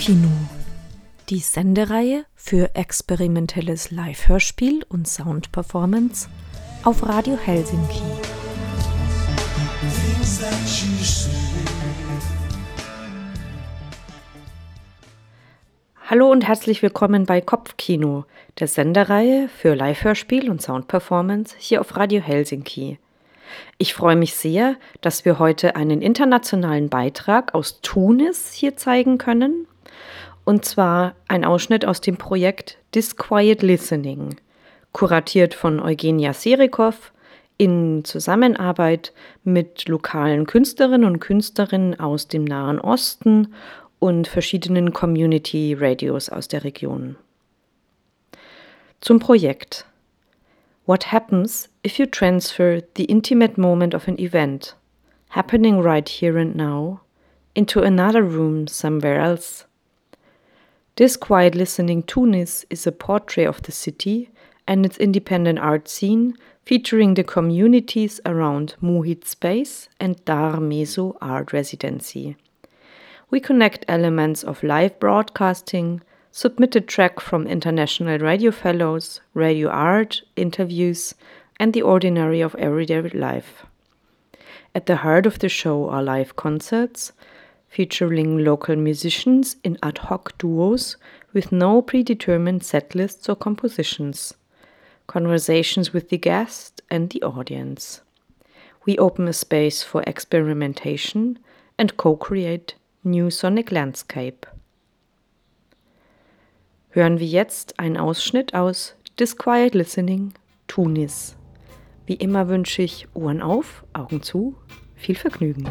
Kopfkino, die Sendereihe für experimentelles Live-Hörspiel und Soundperformance auf Radio Helsinki. Hallo und herzlich willkommen bei Kopfkino, der Sendereihe für Live-Hörspiel und Soundperformance hier auf Radio Helsinki. Ich freue mich sehr, dass wir heute einen internationalen Beitrag aus Tunis hier zeigen können. Und zwar ein Ausschnitt aus dem Projekt Disquiet Listening, kuratiert von Eugenia Serikow in Zusammenarbeit mit lokalen Künstlerinnen und Künstlern aus dem Nahen Osten und verschiedenen Community-Radios aus der Region. Zum Projekt. What happens if you transfer the intimate moment of an event, happening right here and now, into another room somewhere else? Disquiet Listening Tunis is a portrait of the city and its independent art scene, featuring the communities around Muhit Space and Dar Meso Art Residency. We connect elements of live broadcasting, submitted track from international radio fellows, radio art, interviews, and the ordinary of everyday life. At the heart of the show are live concerts, featuring local musicians in ad hoc duos with no predetermined set lists or compositions, conversations with the guest and the audience. We open a space for experimentation and co-create new sonic landscape. Hören wir jetzt einen Ausschnitt aus Disquiet Listening Tunis. Wie immer wünsche ich Ohren auf, Augen zu, viel Vergnügen.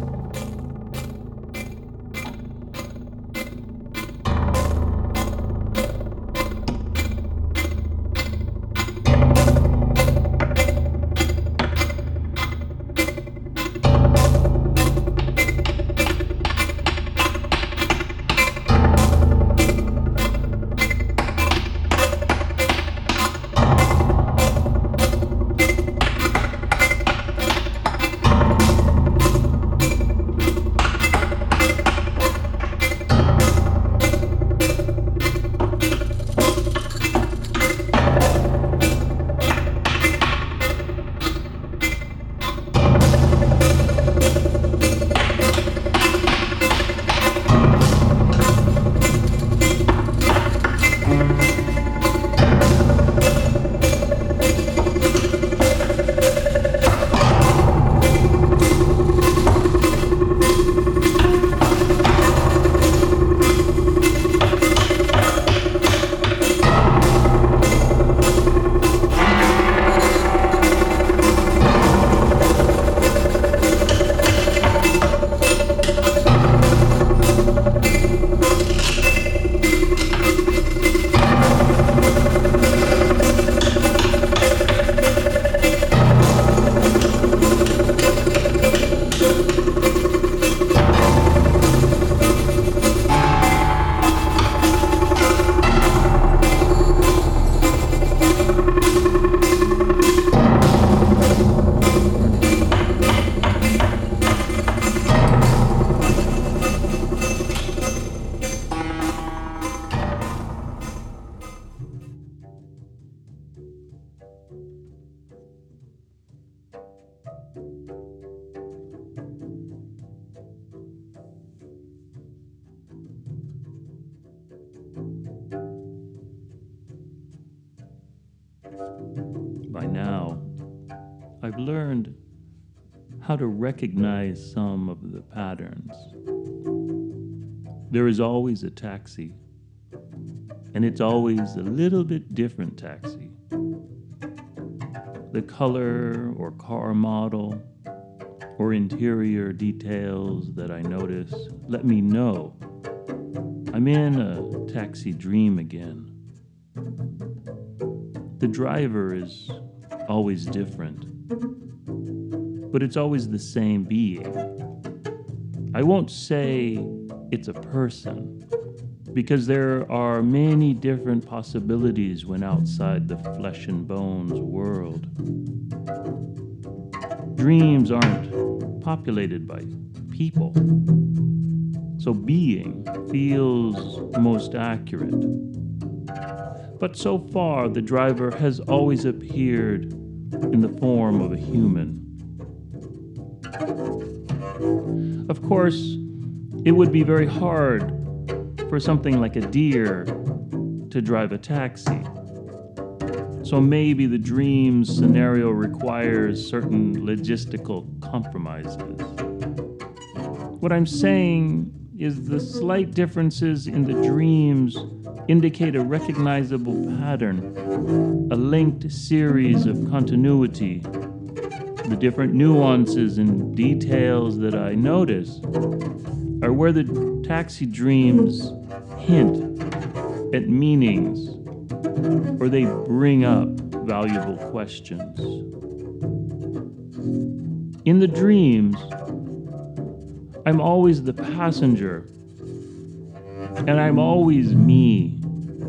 By now, I've learned how to recognize some of the patterns. There is always a taxi, and it's always a little bit different taxi. The color or car model or interior details that I notice let me know I'm in a taxi dream again. The driver is always different, but it's always the same being. I won't say it's a person, because there are many different possibilities when outside the flesh and bones world. Dreams aren't populated by people, so being feels most accurate. But so far, the driver has always appeared in the form of a human. Of course, it would be very hard for something like a deer to drive a taxi. So maybe the dream's scenario requires certain logistical compromises. What I'm saying is the slight differences in the dreams indicate a recognizable pattern, a linked series of continuity. The different nuances and details that I notice are where the taxi dreams hint at meanings, or they bring up valuable questions. In the dreams, I'm always the passenger, and I'm always me.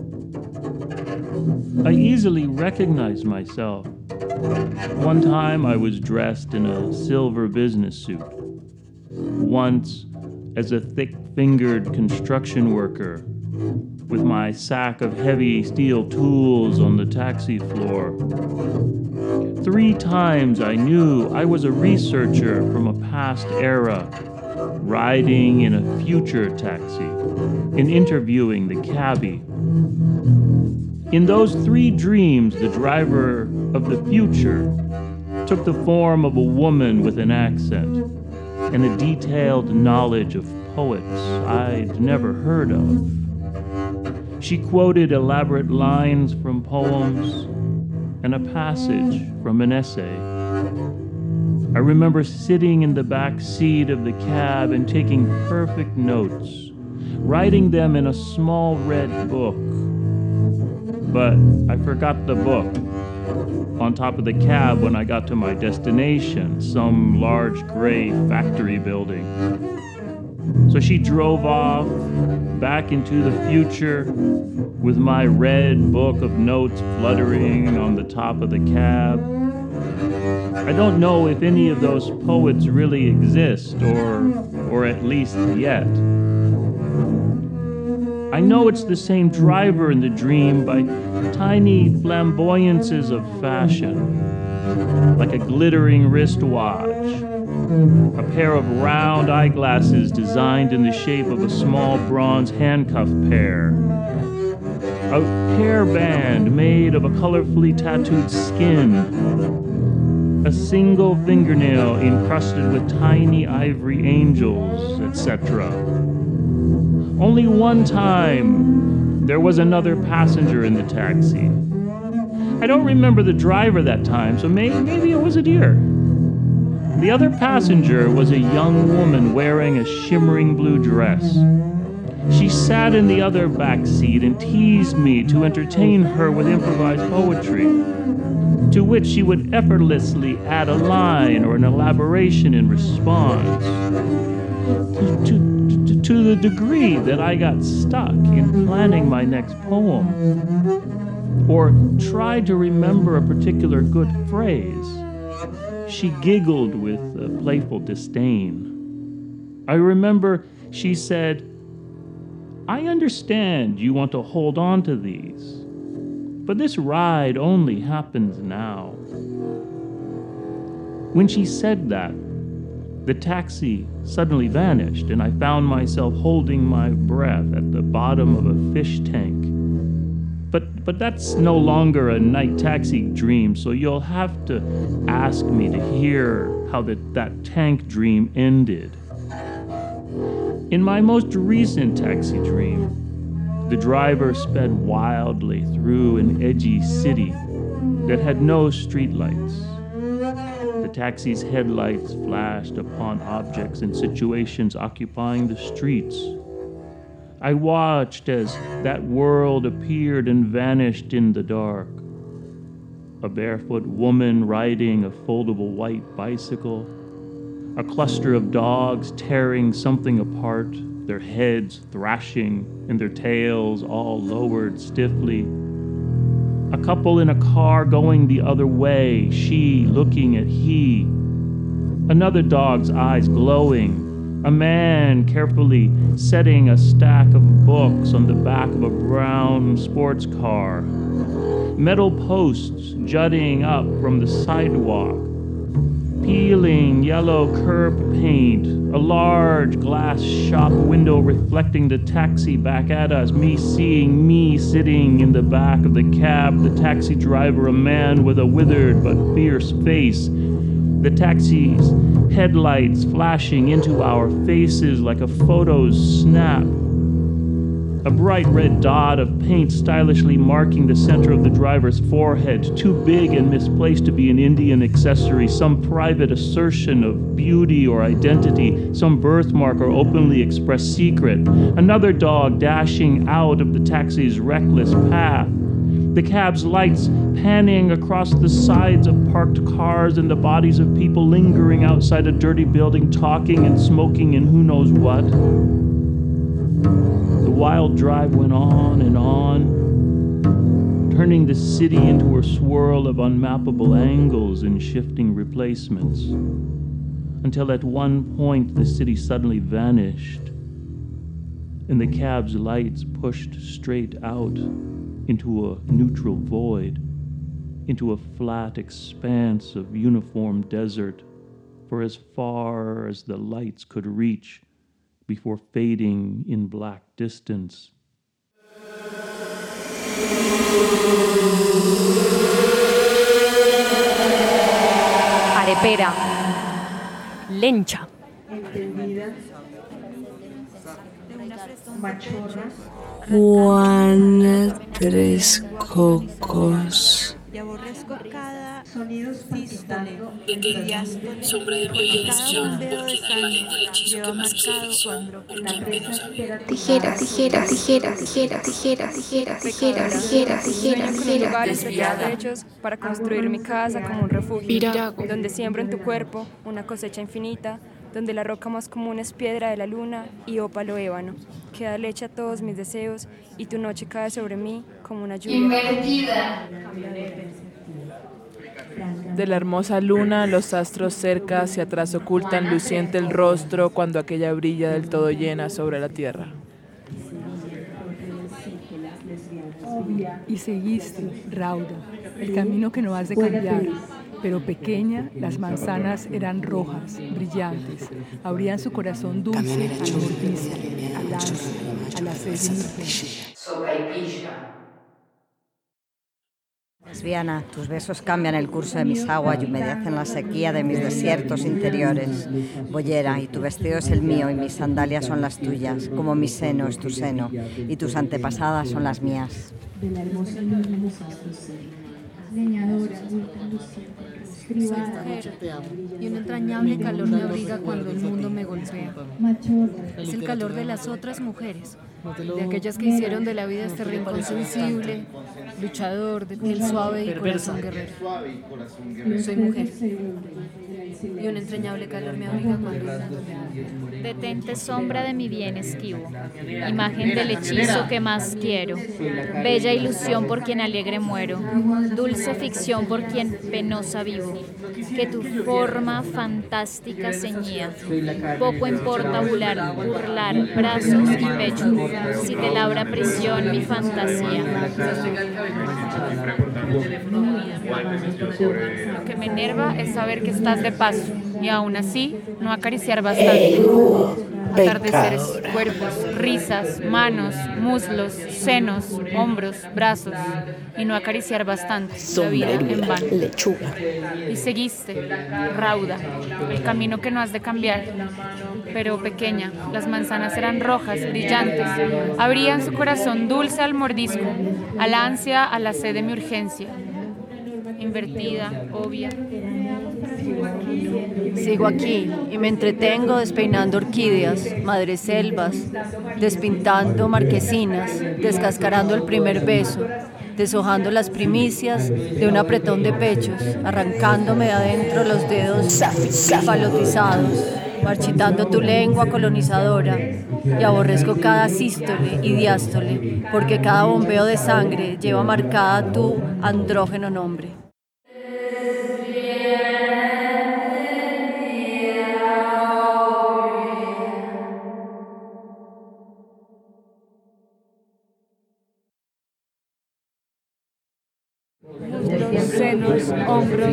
I easily recognize myself. One time I was dressed in a silver business suit. Once as a thick-fingered construction worker with my sack of heavy steel tools on the taxi floor. 3 times I knew I was a researcher from a past era, riding in a future taxi and interviewing the cabbie. In those 3 dreams, the driver of the future took the form of a woman with an accent and a detailed knowledge of poets I'd never heard of. She quoted elaborate lines from poems and a passage from an essay. I remember sitting in the back seat of the cab and taking perfect notes, writing them in a small red book. But I forgot the book on top of the cab when I got to my destination, some large gray factory building. So she drove off back into the future with my red book of notes fluttering on the top of the cab. I don't know if any of those poets really exist, or at least yet. I know it's the same driver in the dream by tiny flamboyances of fashion, like a glittering wristwatch, a pair of round eyeglasses designed in the shape of a small bronze handcuff pair, a hairband made of a colorfully tattooed skin, a single fingernail encrusted with tiny ivory angels, etc. Only one time there was another passenger in the taxi. I don't remember the driver that time, so maybe it was a deer. The other passenger was a young woman wearing a shimmering blue dress. She sat in the other back seat and teased me to entertain her with improvised poetry, to which she would effortlessly add a line or an elaboration in response. To the degree that I got stuck in planning my next poem, or tried to remember a particular good phrase, she giggled with a playful disdain. I remember she said, "I understand you want to hold on to these, but this ride only happens now." When she said that, the taxi suddenly vanished, and I found myself holding my breath at the bottom of a fish tank. But that's no longer a night taxi dream, so you'll have to ask me to hear how that tank dream ended. In my most recent taxi dream, the driver sped wildly through an edgy city that had no streetlights. The taxi's headlights flashed upon objects and situations occupying the streets. I watched as that world appeared and vanished in the dark. A barefoot woman riding a foldable white bicycle, a cluster of dogs tearing something apart, their heads thrashing and their tails all lowered stiffly. A couple in a car going the other way, she looking at he. Another dog's eyes glowing, A man carefully setting a stack of books on the back of a brown sports car. Metal posts jutting up from the sidewalk. Peeling yellow curb paint. A large glass shop window reflecting the taxi back at us. Me seeing me sitting in the back of the cab. The taxi driver, a man with a withered but fierce face. The taxi's headlights flashing into our faces like a photo's snap. A bright red dot of paint stylishly marking the center of the driver's forehead, too big and misplaced to be an Indian accessory, some private assertion of beauty or identity, some birthmark or openly expressed secret. Another dog dashing out of the taxi's reckless path. The cab's lights panning across the sides of parked cars and the bodies of people lingering outside a dirty building, talking and smoking and who knows what. The wild drive went on, turning the city into a swirl of unmappable angles and shifting replacements, until at one point the city suddenly vanished, and the cab's lights pushed straight out into a neutral void, into a flat expanse of uniform desert for as far as the lights could reach before fading in black distance. Arepera. Lencha. Juana Tres Cocos. Y aborrezco cada sístole, Sombra de violencia, por quien alienta el hechizo que más quiere ficción, por quien menos había. Tijeras, tijeras, tijeras, tijeras, tijeras, tijeras, tijeras, tijeras, tijeras, Lugares tijeras. hechos para construir mi casa como un refugio, donde siembro en tu cuerpo una cosecha infinita, donde la roca más común es piedra de la luna y ópalo ébano, que da leche a todos mis deseos y tu noche cae sobre mí como una lluvia. Invertida. De la hermosa luna, los astros cerca hacia atrás ocultan luciente el rostro cuando aquella brilla del todo llena sobre la tierra. Y seguiste, Rauda, el camino que no has de cambiar. Pero pequeña, las manzanas eran rojas, brillantes, abrían su corazón dulce al mordisco, al ansia, a la sed de mi urgencia. Lesbiana, tus besos cambian el curso de mis aguas y humedecen la sequía de mis desiertos interiores. Boyera, y tu vestido es el mío y mis sandalias son las tuyas, como mi seno es tu seno y tus antepasadas son las mías. De la hermosa luna de los astros, leñadora, Soy mujer y un entrañable calor me abriga cuando el mundo me golpea. Es el calor de las otras mujeres, de aquellas que hicieron de la vida este rincón sensible, luchador, de piel suave y corazón guerrero. Soy mujer y un entrañable calor me abriga cuando el mundo me golpea. Detente sombra de mi bien esquivo, imagen del hechizo que más quiero, bella ilusión por quien alegre muero, dulce ficción por quien penosa vivo, que tu forma fantástica ceñía, poco importa burlar brazos y pechos, si te labra prisión mi fantasía. Lo que me enerva es saber que estás de paso y aún así no acariciar bastante. Atardeceres, cuerpos, risas, manos, muslos, senos, hombros, brazos y no acariciar bastante la vida en vano. Y seguiste, rauda, el camino que no has de cambiar. Pero pequeña, las manzanas eran rojas, brillantes, abrían su corazón dulce al mordisco, al ansia, a la sed de mi urgencia. Invertida, obvia. Sigo aquí y me entretengo despeinando orquídeas, madreselvas, despintando marquesinas, descascarando el primer beso, deshojando las primicias de un apretón de pechos, arrancándome de adentro los dedos falotizados, marchitando tu lengua colonizadora, y aborrezco cada sístole y diástole, porque cada bombeo de sangre lleva marcada tu andrógeno nombre.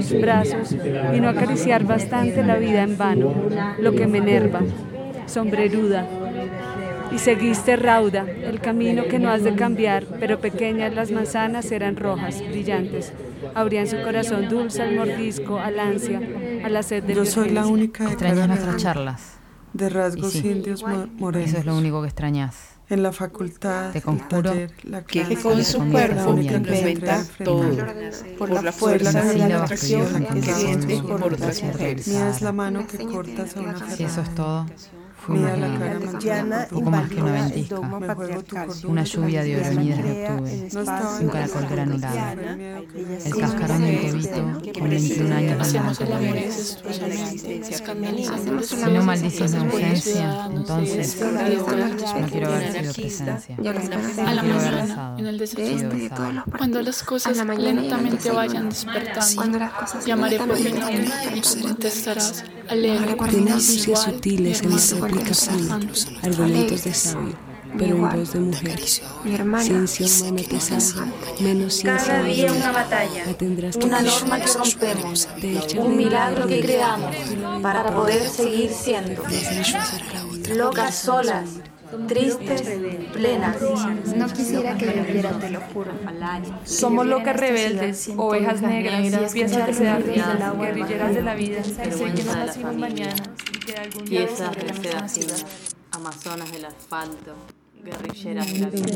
los brazos y no acariciar bastante la vida en vano, lo que me enerva, sombreruda. Y seguiste rauda, el camino que no has de cambiar, pero pequeñas las manzanas eran rojas, brillantes. Abrían su corazón dulce al mordisco, al ansia, a la sed de Yo soy la única de Extrañas nuestras charlas. De rasgos indios morenos. Eso es lo único que extrañas. En la facultad, te conjuro el taller, la que clase, con su cuerpo implementa todo, por la fuerza de la atracción que siente por otras mujeres. Mía es la mano que cortas a una Si eso es todo, mía la cara manchada, poco más que una ventisca, una lluvia de oroñidas de octubre, un caracol granulado, el cascarón de un cobito con 21 años de nada. Si no maldices la ausencia, entonces no quiero haber sido presencia. A la mañana, en el desierto, cuando las cosas lentamente vayan despertando, llamaré por mi nombre y tú contestarás, alegre. Tenaces sutiles en esta aplicación, argumentos de sabio, pero en voz de mujer. Ciencia humana pesada, menos ciencia cada día humana. una batalla, La tendrás que una norma que rompemos, un milagro que creamos para poder seguir siendo. Locas solas, tristes, plenas. No quisiera que lloviera, te lo juro. Somos locas rebeldes, ovejas negras, piezas de seda fina, guerrilleras de la vida, que sé que no nacimos mañana y que algún día Piezas de seda fina, amazonas del asfalto, guerrilleras de la vida.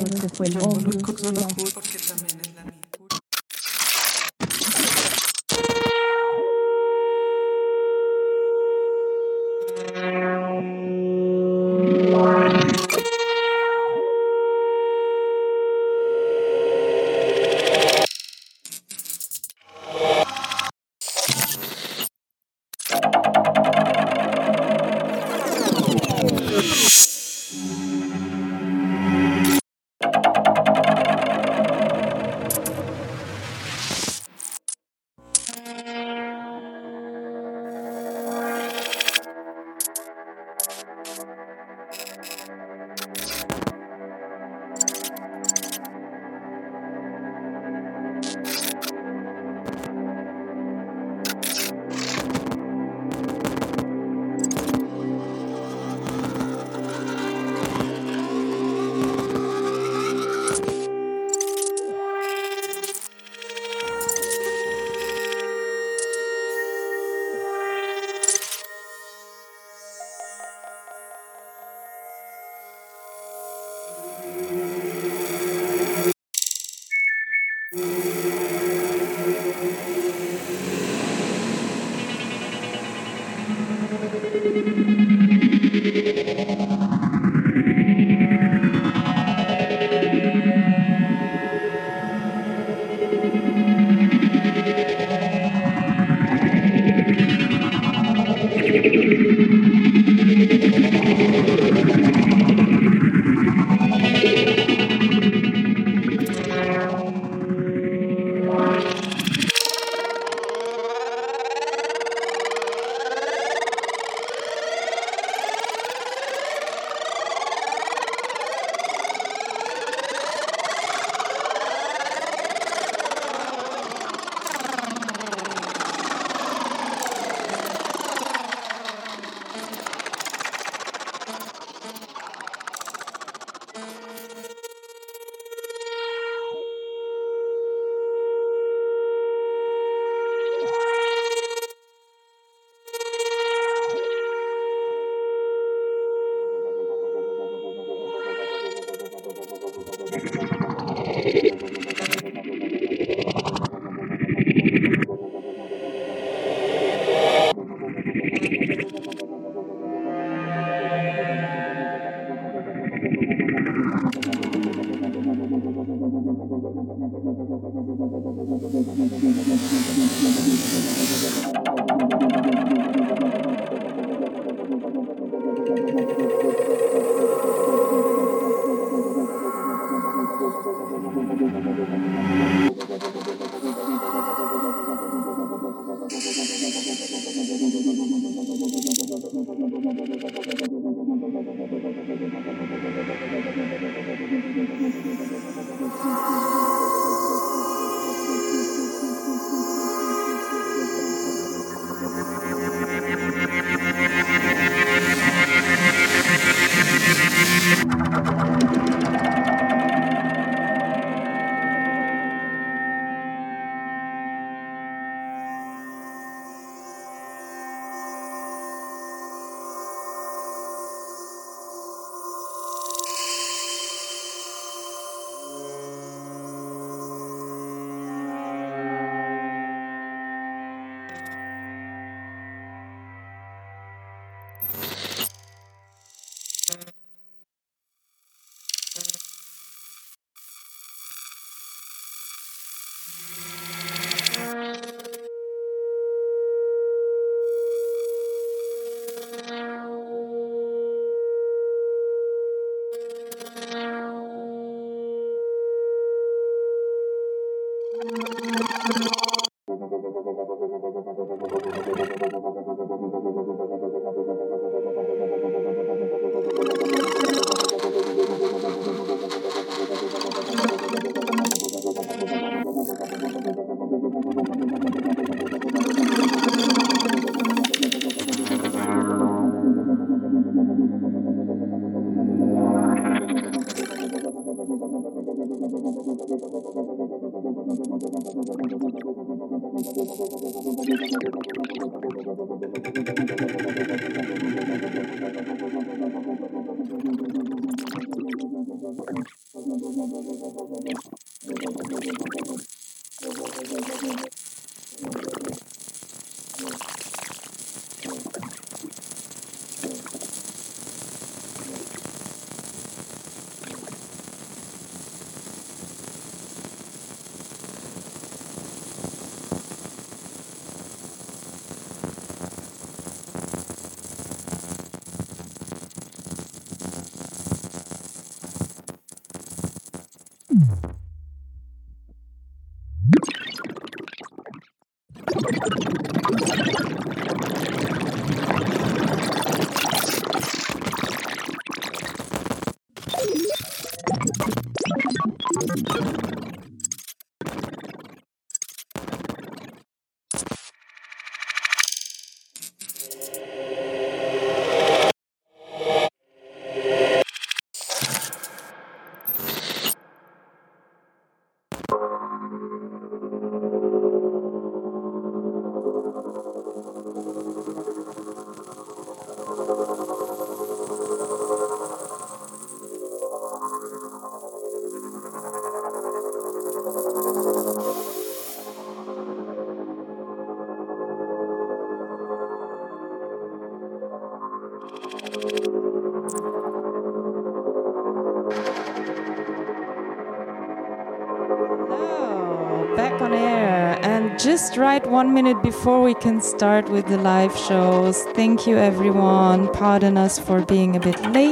Back on air, and just right 1 minute before we can start with the live shows. Thank you, everyone. Pardon us for being a bit late.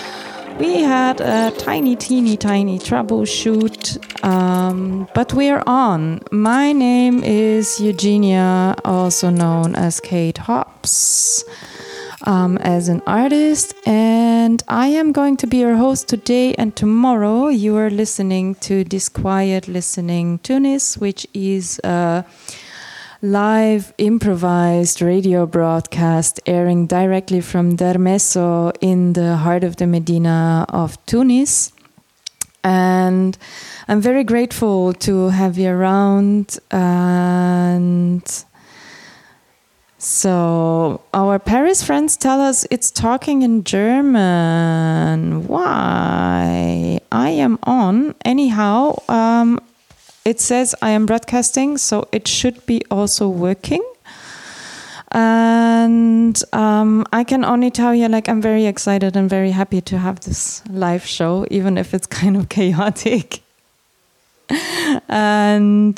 We had a tiny troubleshoot, but we're on. My name is Eugenia, also known as Kate Hops, as an artist, and I am going to be your host today and tomorrow. You are listening to Disquiet Listening Tunis, which is a live improvised radio broadcast airing directly from Dermeso in the heart of the Medina of Tunis. And I'm very grateful to have you around. And so our Paris friends tell us it's talking in German. Why? I am on. Anyhow, it says I am broadcasting, so it should be also working. And I can only tell you, I'm very excited and very happy to have this live show, even if it's kind of chaotic. And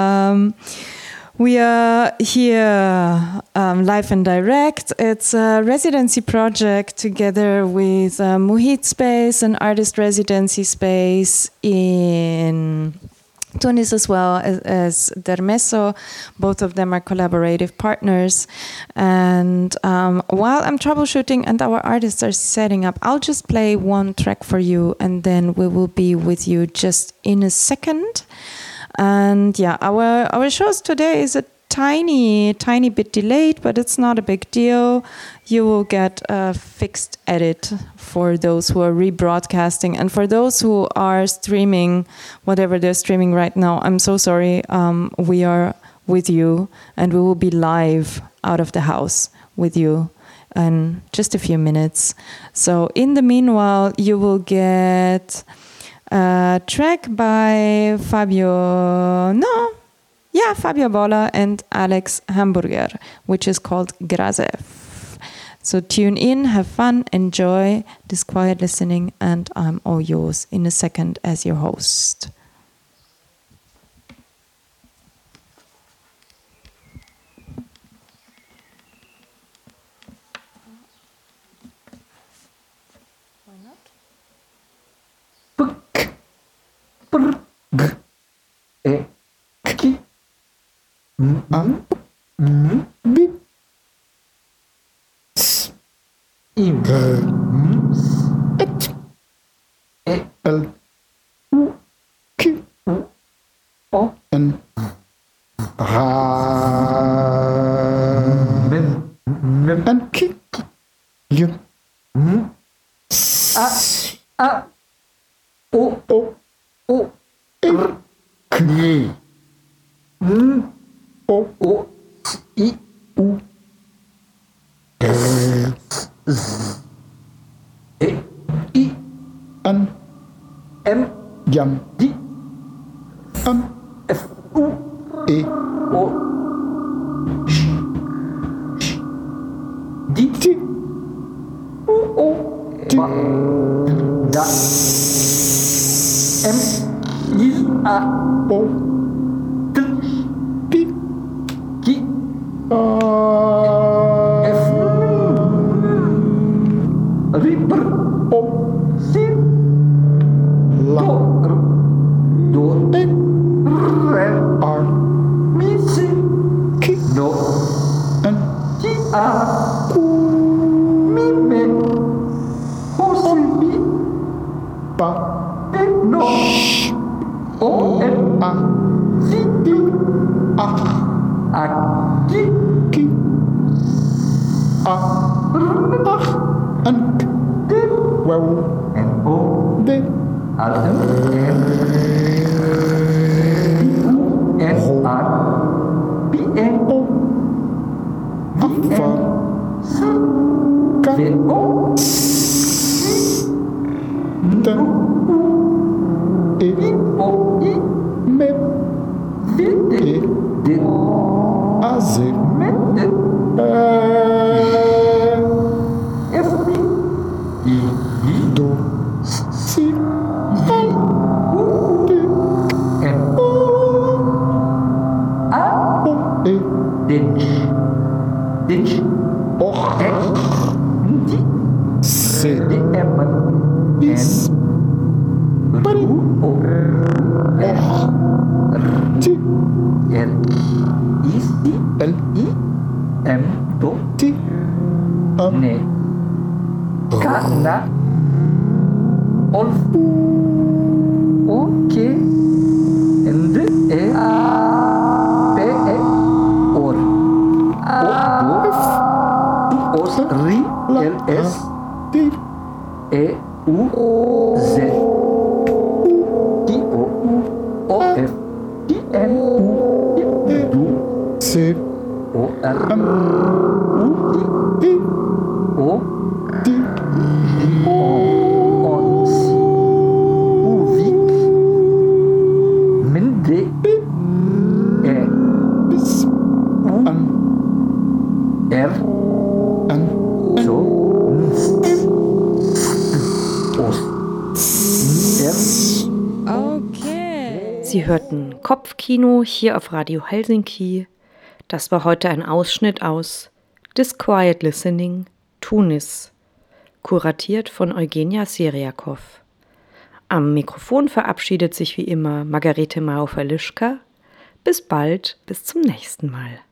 we are here live and direct. It's a residency project together with Muhit Space, an artist residency space in Tunis as well as Dermeso. Both of them are collaborative partners. And while I'm troubleshooting and our artists are setting up, I'll just play one track for you and then we will be with you just in a second. And yeah, our shows today is a tiny bit delayed, but it's not a big deal. You will get a fixed edit for those who are rebroadcasting, and for those who are streaming, whatever they're streaming right now, I'm so sorry. We are with you, and we will be live out of the house with you in just a few minutes. So in the meanwhile, you will get a track by Fabio Bola and Alex Hamburger, which is called Grazef. So tune in, have fun, enjoy this quiet listening, and I'm all yours in a second as your host. An M Jam Di Am F U E O Sh Di Ti U O Ti Da M I A O T Pi Ki F Ripper O Si La Do E Re R Mi Si Ki Do N Ki A Ku Mi Me Ho Si Mi Pa Pe No O N A Si Ti A A Ki Ki A R An K Wow N O D Al M N N R P N O V N C K O D E O I M E D A Z F I Do Si I D M O A O E Ditch Och Di C D M Is Bari O T L I C L I M Do T Ne Kana Olf O K N D E P E Or O Do Os Ri L S T E U Z T O O F T N U Du C O R M U T I O T O On Si Uvik Minde E Bis An R An So Okay. Sie hörten Kopfkino hier auf Radio Helsinki. Das war heute ein Ausschnitt aus Disquiet Listening, Tunis, kuratiert von Eugenia Syriakow. Am Mikrofon verabschiedet sich wie immer Margarete Maufer-Lischka. Bis bald, bis zum nächsten Mal.